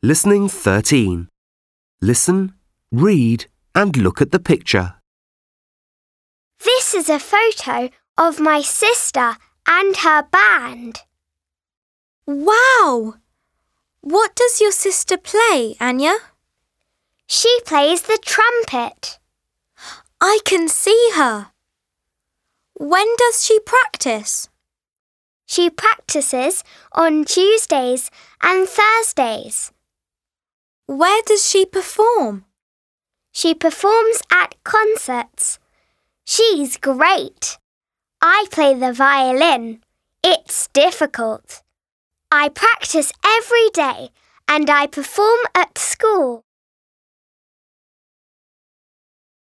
Listening 13. Listen, read and look at the picture. This is a photo of my sister and her band. Wow! What does your sister play, Anya? She plays the trumpet. I can see her. When does she practice? She practices on Tuesdays and Thursdays. Where does she perform? She performs at concerts. She's great. I play the violin. It's difficult. I practice every day and I perform at school.